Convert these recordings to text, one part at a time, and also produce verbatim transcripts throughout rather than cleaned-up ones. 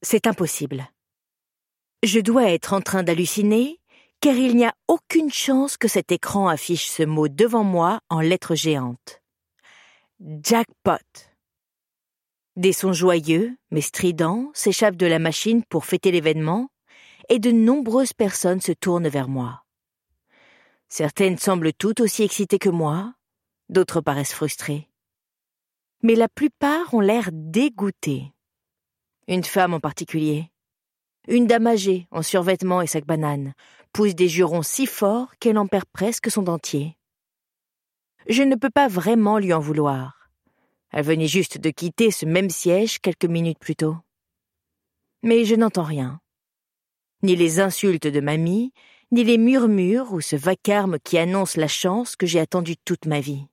C'est impossible. Je dois être en train d'halluciner, car il n'y a aucune chance que cet écran affiche ce mot devant moi en lettres géantes. Jackpot. Des sons joyeux, mais stridents, s'échappent de la machine pour fêter l'événement, et de nombreuses personnes se tournent vers moi. Certaines semblent toutes aussi excitées que moi, d'autres paraissent frustrées. Mais la plupart ont l'air dégoûtées. Une femme en particulier. Une dame âgée, en survêtement et sac banane, pousse des jurons si forts qu'elle en perd presque son dentier. Je ne peux pas vraiment lui en vouloir. Elle venait juste de quitter ce même siège quelques minutes plus tôt. Mais je n'entends rien. Ni les insultes de mamie, ni les murmures ou ce vacarme qui annonce la chance que j'ai attendue toute ma vie.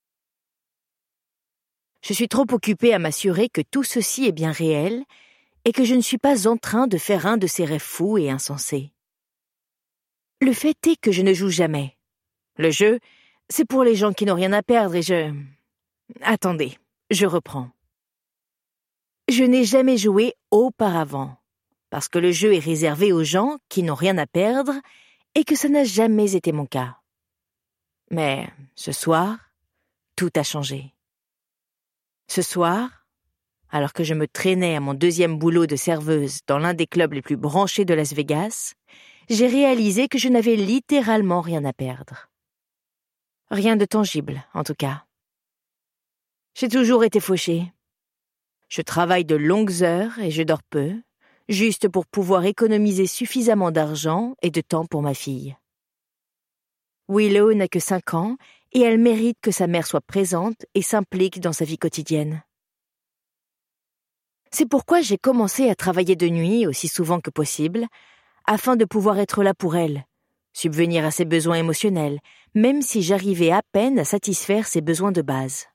Je suis trop occupée à m'assurer que tout ceci est bien réel et que je ne suis pas en train de faire un de ces rêves fous et insensés. Le fait est que je ne joue jamais. Le jeu, c'est pour les gens qui n'ont rien à perdre et je... Attendez, je reprends. Je n'ai jamais joué auparavant, parce que le jeu est réservé aux gens qui n'ont rien à perdre et que ça n'a jamais été mon cas. Mais ce soir, tout a changé. Ce soir, alors que je me traînais à mon deuxième boulot de serveuse dans l'un des clubs les plus branchés de Las Vegas, j'ai réalisé que je n'avais littéralement rien à perdre. Rien de tangible, en tout cas. J'ai toujours été fauchée. Je travaille de longues heures et je dors peu, juste pour pouvoir économiser suffisamment d'argent et de temps pour ma fille. Willow n'a que cinq ans et elle mérite que sa mère soit présente et s'implique dans sa vie quotidienne. C'est pourquoi j'ai commencé à travailler de nuit aussi souvent que possible, afin de pouvoir être là pour elle, subvenir à ses besoins émotionnels, même si j'arrivais à peine à satisfaire ses besoins de base.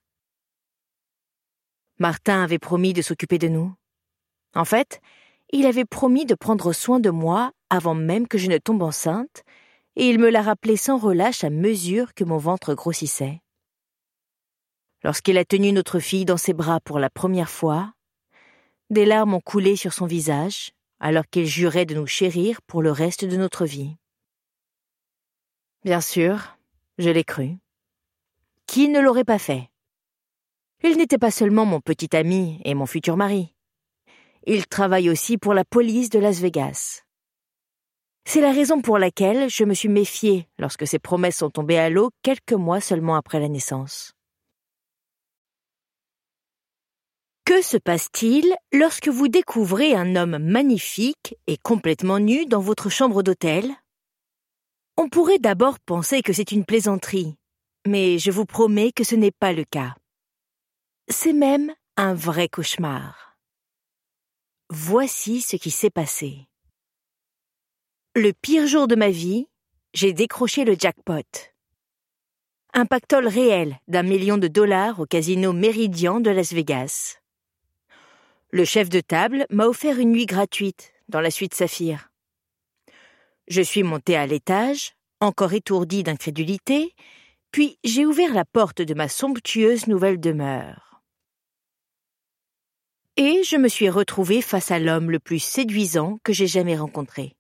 Martin avait promis de s'occuper de nous. En fait, il avait promis de prendre soin de moi avant même que je ne tombe enceinte, et il me l'a rappelé sans relâche à mesure que mon ventre grossissait. Lorsqu'il a tenu notre fille dans ses bras pour la première fois, des larmes ont coulé sur son visage, alors qu'il jurait de nous chérir pour le reste de notre vie. Bien sûr, je l'ai cru. Qui ne l'aurait pas fait? Il n'était pas seulement mon petit ami et mon futur mari. Il travaille aussi pour la police de Las Vegas. C'est la raison pour laquelle je me suis méfiée lorsque ses promesses sont tombées à l'eau quelques mois seulement après la naissance. Que se passe-t-il lorsque vous découvrez un homme magnifique et complètement nu dans votre chambre d'hôtel? On pourrait d'abord penser que c'est une plaisanterie, mais je vous promets que ce n'est pas le cas. C'est même un vrai cauchemar. Voici ce qui s'est passé. Le pire jour de ma vie, j'ai décroché le jackpot. Un pactole réel d'un million de dollars au casino Méridien de Las Vegas. Le chef de table m'a offert une nuit gratuite dans la suite Saphir. Je suis montée à l'étage, encore étourdie d'incrédulité, puis j'ai ouvert la porte de ma somptueuse nouvelle demeure. Et je me suis retrouvée face à l'homme le plus séduisant que j'ai jamais rencontré.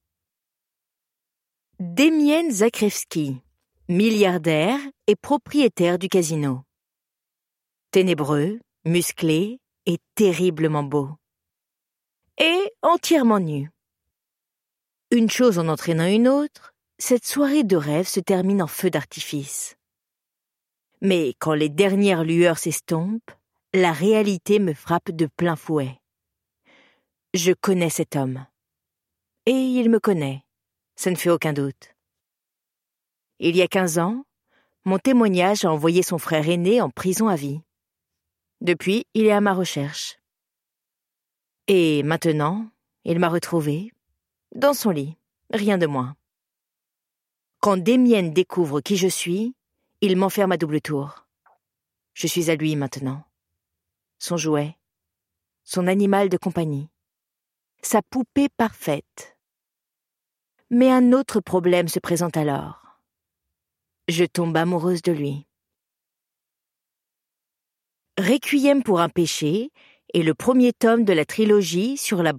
Demian Zakrevski, milliardaire et propriétaire du casino. Ténébreux, musclé et terriblement beau. Et entièrement nu. Une chose en entraînant une autre, cette soirée de rêve se termine en feu d'artifice. Mais quand les dernières lueurs s'estompent, la réalité me frappe de plein fouet. Je connais cet homme. Et il me connaît, ça ne fait aucun doute. Il y a quinze ans, mon témoignage a envoyé son frère aîné en prison à vie. Depuis, il est à ma recherche. Et maintenant, il m'a retrouvée, dans son lit, rien de moins. Quand Demian découvre qui je suis, il m'enferme à double tour. Je suis à lui maintenant. Son jouet, son animal de compagnie, sa poupée parfaite. Mais un autre problème se présente alors. Je tombe amoureuse de lui. Requiem pour un péché est le premier tome de la trilogie sur la